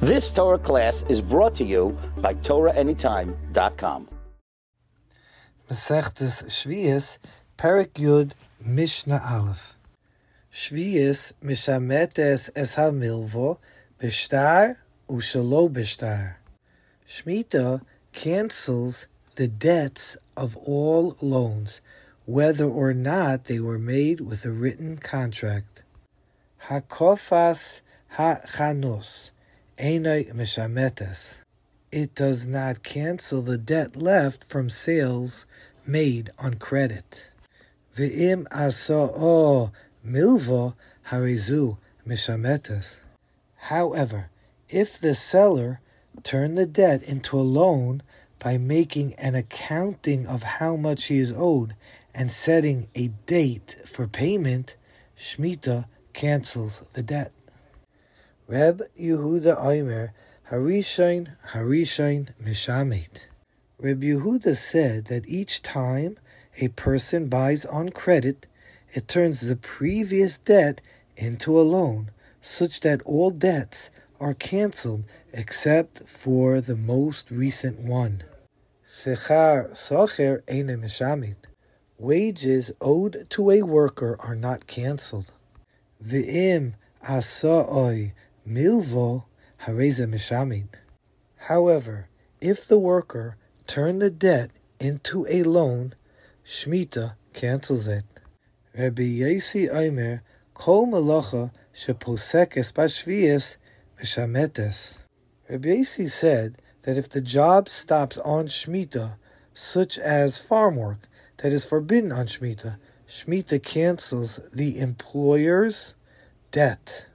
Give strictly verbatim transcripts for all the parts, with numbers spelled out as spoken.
This Torah class is brought to you by Torah Anytime dot com. Masechtas Shvius, Perek Yud, Mishnah Aleph. Shvius mishametes es hamilvo, b'shtar u'shelo b'shtar. Shemitah cancels the debts of all loans, whether or not they were made with a written contract. Hakofas ha-chanos, einay mishametes. It does not cancel the debt left from sales made on credit. Ve'im asa'o milvo harezu mishametes. However, if the seller turned the debt into a loan by making an accounting of how much he is owed and setting a date for payment, Shemitah cancels the debt. Reb Yehuda Omer, Harishain, Harishain, Mishamit. Reb Yehuda said that each time a person buys on credit, it turns the previous debt into a loan, such that all debts are cancelled except for the most recent one. Sechar socher eine mishamit. Wages owed to a worker are not cancelled. Ve'im asa'oi milvo hareza mishamit. However, if the worker turned the debt into a loan, Shemitah cancels it. Rabbi Yosi Omer, kol malacha sheposekes b'shvius mishametes. Rabbi Yosi said that if the job stops on Shemitah, such as farm work that is forbidden on Shemitah, Shemitah cancels the employer's debt.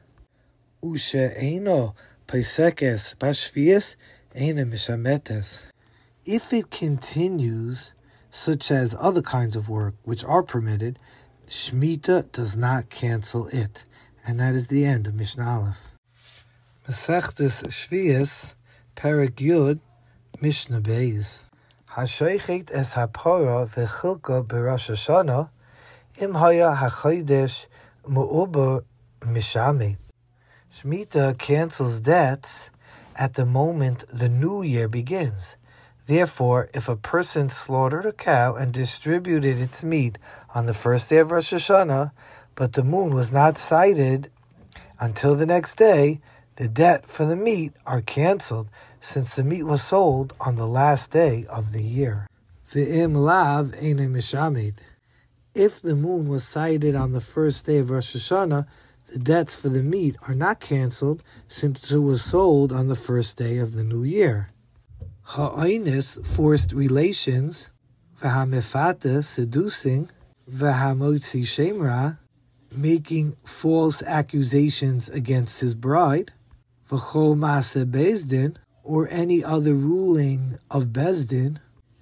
Ushe eino posekes b'shvius eina mishametes. If it continues, such as other kinds of work which are permitted, Shemitah does not cancel it. And that is the end of Mishnah Aleph. Masechtas Shvius, Perek Yud, Mishnah Beis. Hashoichet es hapora vechilka b'Rosh Hashanah, im haya hachodesh mu'uber mishamit. Shemitah cancels debts at the moment the new year begins. Therefore, if a person slaughtered a cow and distributed its meat on the first day of Rosh Hashanah, but the moon was not sighted until the next day, the debt for the meat are canceled, since the meat was sold on the last day of the year. Ve'im lav eine mishamit. If the moon was sighted on the first day of Rosh Hashanah, the debts for the meat are not canceled, since it was sold on the first day of the new year. Ha'oines, forced relations, v'hamefata, seducing, v'hamotzi shemra, making false accusations against his bride, v'chol ma'aseh bezdin, or any other ruling of Bezdin,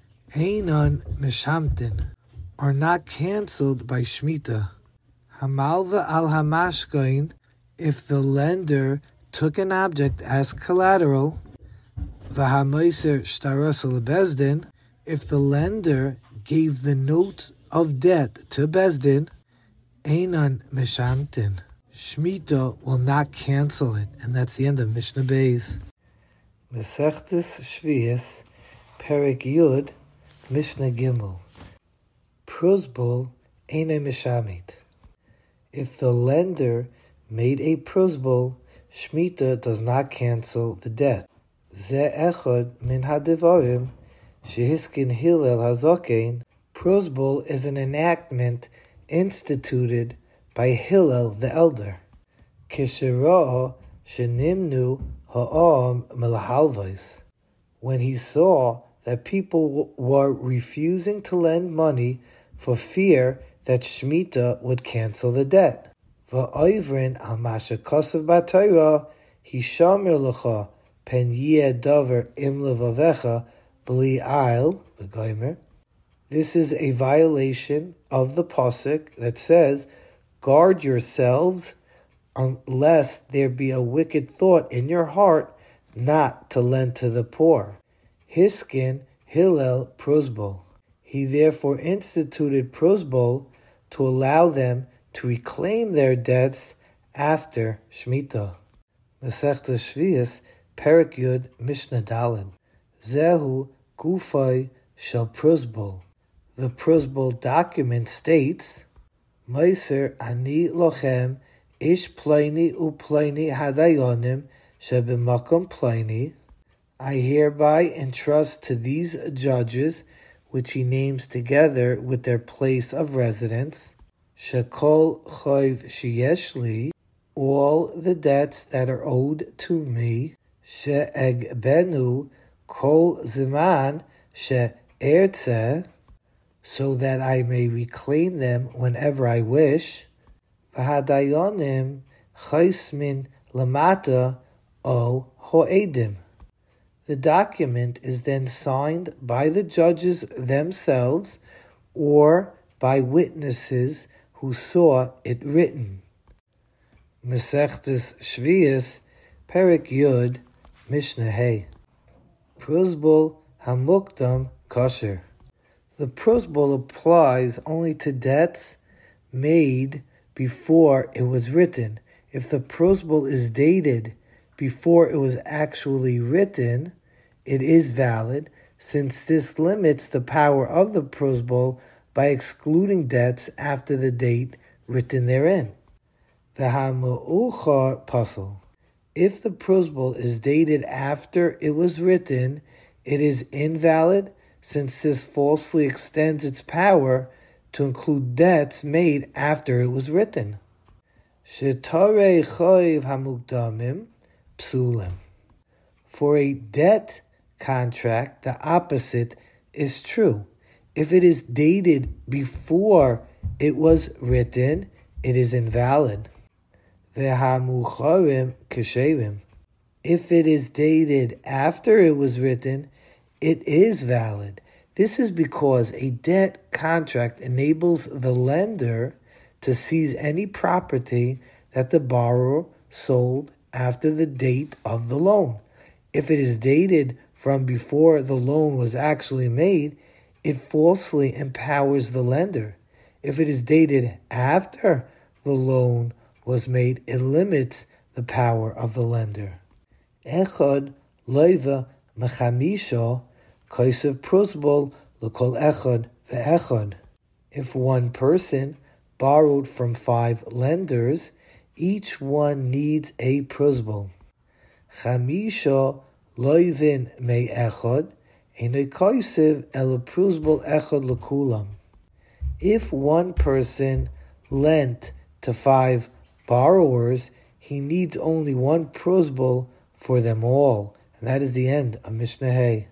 einon mishamtin, are not cancelled by Shemitah. Hamalva al hamashkoin, if the lender took an object as collateral, v'hamoiser shtaros al Bezdin, if the lender gave the note of debt to Bezdin, einon mishamtin, Shemitah will not cancel it. And that's the end of Mishnah Beis. Masechtas Shvius, Perek Yud, Mishnah Gimel. Prosbol eine mishamit. If the lender made a prosbol, Shemitah does not cancel the debt. Ze echad min hadivarim shehiskin Hillel hazokein. Prosbol is an enactment instituted by Hillel the elder. Kishirah shenimnu ha'am melahalvais. When he saw that people were refusing to lend money for fear that Shemitah would cancel the debt. Va'oivrin al masha kosav b'Torah hishamer lecha pen yeh davar im levavecha b'li ail v'goymer. This is a violation of the pasuk that says, "Guard yourselves, unless there be a wicked thought in your heart not to lend to the poor." Hiskin Hillel prosbol. He therefore instituted prosbol to allow them to reclaim their debts after Shemitah. Masechtas Shvius, Perek Yud Mishnah Daled. Zehu Gufay Shel Pruzbul. The Pruzbul document states, Meiser Ani Lochem Ish Pliny U Pliny Hadayonim Shebemakom Pliny. I hereby entrust to these judges, which he names together with their place of residence, Shekol Choiv Sheyeshli, all the debts that are owed to me, She'egbenu Kol Ziman She'ertzeh, so that I may reclaim them whenever I wish, V'hadayonim Chaismin Lamata O Ho'edim. The document is then signed by the judges themselves or by witnesses who saw it written. Masechtas Shvius, Perek Yud, Mishnah Hey. Pruzbul Hamukdam Kosher. The Pruzbul applies only to debts made before it was written. If the Pruzbul is dated before it was actually written, it is valid, since this limits the power of the Pruzbul by excluding debts after the date written therein. The Hamu'uchar Puzzle. If the Pruzbul is dated after it was written, it is invalid, since this falsely extends its power to include debts made after it was written. Shetare Choiv Hamukdamim Psulim. For a debt contract, the opposite is true. If it is dated before it was written, it is invalid. Vehamucharim keshevim. If it is dated after it was written, it is valid. This is because a debt contract enables the lender to seize any property that the borrower sold after the date of the loan. If it is dated from before the loan was actually made, it falsely empowers the lender. If it is dated after the loan was made, it limits the power of the lender. Echad loiva mechamisha kaisav pruzbul l'kol echad ve'echad. If one person borrowed from five lenders, each one needs a pruzbul. Chamisha loivin me echad enoi kaisav el pruzbul echad l'kulam. If one person lent to five borrowers, he needs only one pruzbul for them all. And that is the end of Mishnah Hey.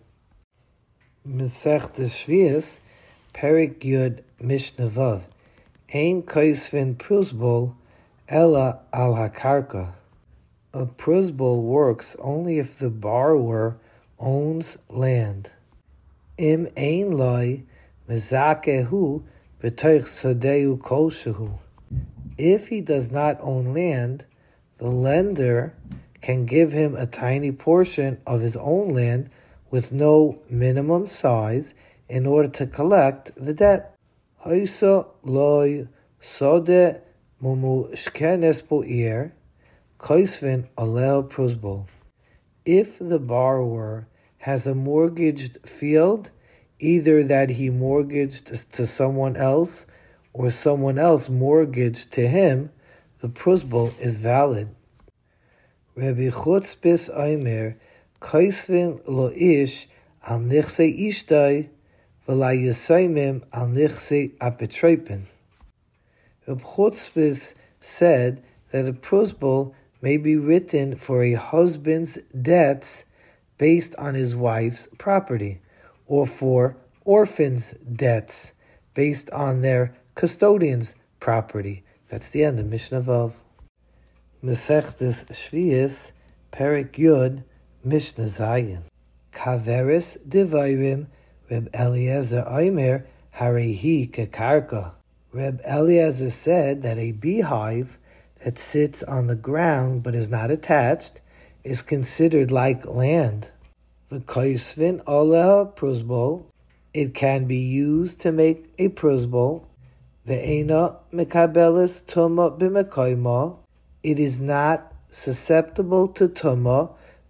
Masechtas Shvius, Perek Yud Mishnah Vav. Ein kaisvin pruzbul ella al hakarka. A pruzbul works only if the borrower owns land. Im ein loy mezakehu b'toich sadeu kolshehu. If he does not own land, the lender can give him a tiny portion of his own land with no minimum size in order to collect the debt. Haisa loy sode mumu shkenes bo'ir kaisvin alel pruzbul. If the borrower has a mortgaged field, either that he mortgaged to someone else or someone else mortgaged to him, the pruzbul is valid. Rabbi Chutzpis Aimer kaisvin lo ish al nichse ishtai v'la yisaimim al nichse apetroipin. Rabbi Chutzpis said that a pruzbul may be written for a husband's debts based on his wife's property, or for orphans' debts based on their custodian's property. That's the end of Mishnah Vav. Masechtas Shvius, Perek Yud, Mishnah Zayin. Kaveris Devayrim, Reb Eliezer Aimer, Harehi Kekarka. Reb Eliezer said that a beehive that sits on the ground but is not attached is considered like land. The kaisvin aleha pruzbul. It can be used to make a pruzbul. Ve'ena mekabelis tuma b'mekayma. It is not susceptible to tuma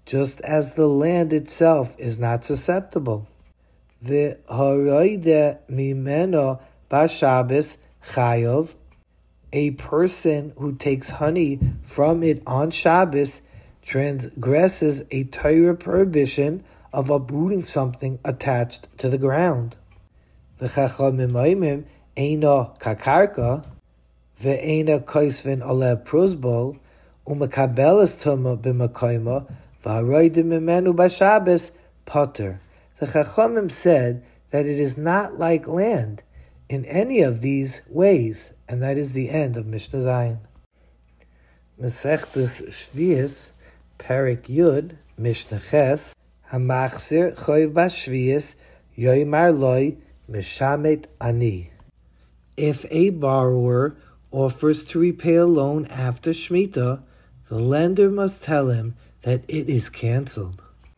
just as the land itself is not susceptible. V'haroide mimeno b'Shabbos chayov, a person who takes honey from it on Shabbos transgresses a Torah prohibition of uprooting something attached to the ground. V'chachamim oimim eino kakarka, ve'eina koisvin ole pruzbol, umekabelas tuma b'makoima, v'haroide mimenu b'Shabbos potter. The Chachamim said that it is not like land in any of these ways, and that is the end of Mishnah Zayin. Masechtas Shvius, Perek Yud, Mishnah Ches, Hamachzir Choyv Bashvius, Yoymar Loi, Mishamet Ani. If a borrower offers to repay a loan after Shemitah, the lender must tell him that it is cancelled.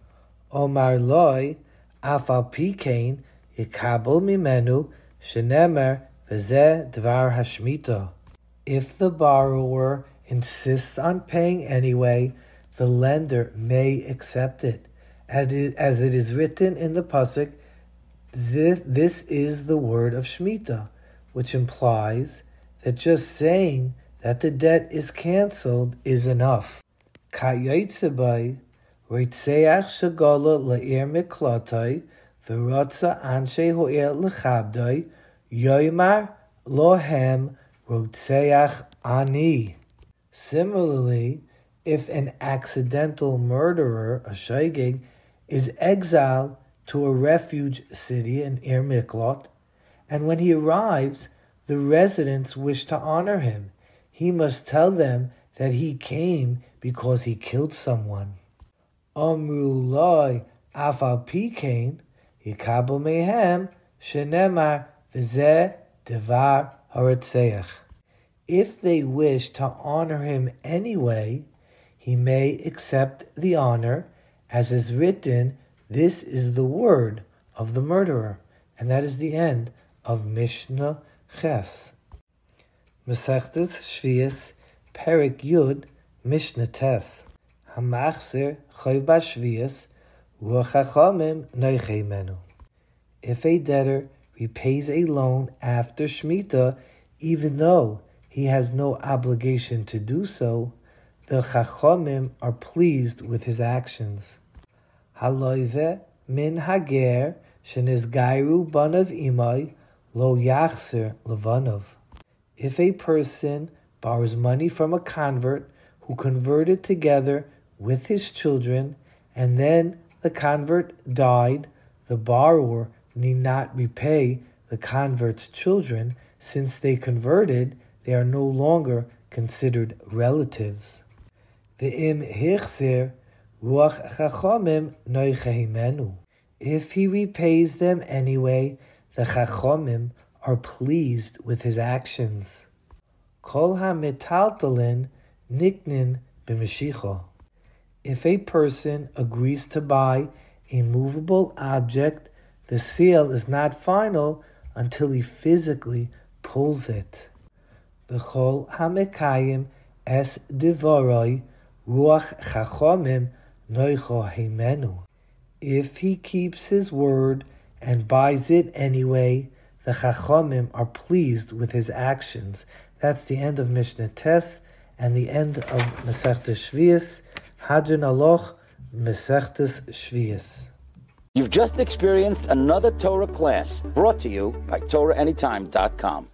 Omar Loi, Afal Pikein, Yikabel Mimenu, Shenemer V'zeh Dvar Hashmita. If the borrower insists on paying anyway, the lender may accept it. As it is written in the pasuk, this, this is the word of Shemitah, which implies that just saying that the debt is cancelled is enough. Ka'yotzebai, Reitzeach Shagala La'ir Miklatai, V'rotza Anshe Ho'er L'chabdai, Yoymar Lohem Rotzeach Ani. Similarly, if an accidental murderer, a shaygig, is exiled to a refuge city in Ir Miklot, and when he arrives, the residents wish to honor him, he must tell them that he came because he killed someone. Amru Loi Afal Pikein, Yikabel Mehem, Shenemar V'zeh Devar Haratzeach. If they wish to honor him anyway, he may accept the honor, as is written, this is the word of the murderer. And that is the end of Mishnah Ches. Masechtas Shvius, Perek Yud, Mishnah Tes. Hamachzir Choyv Bashvius, Ruach Chachamim Noichei Menu. If a debtor repays a loan after Shemitah, even though he has no obligation to do so, the Chachamim are pleased with his actions. Haloive min hager shenizgairu banav imai lo yachzer levanov. If a person borrows money from a convert who converted together with his children, and then the convert died, the borrower need not repay the convert's children, since they converted, they are no longer considered relatives. Ve'im hichzer ruach chachamim noichehimenu. If he repays them anyway, the chachamim are pleased with his actions. Kol ha-metaltalin niknin b'meshicha. If a person agrees to buy a movable object, the sale is not final until he physically pulls it. B'chol ha-mekayim es divoroi ruach chachamim noicho heimenu. If he keeps his word and buys it anyway, the chachamim are pleased with his actions. That's the end of Mishnah Tes and the end of Masechtas Shvius. Hadran Aloch, Masechtas Shvius. You've just experienced another Torah class brought to you by Torah Anytime dot com.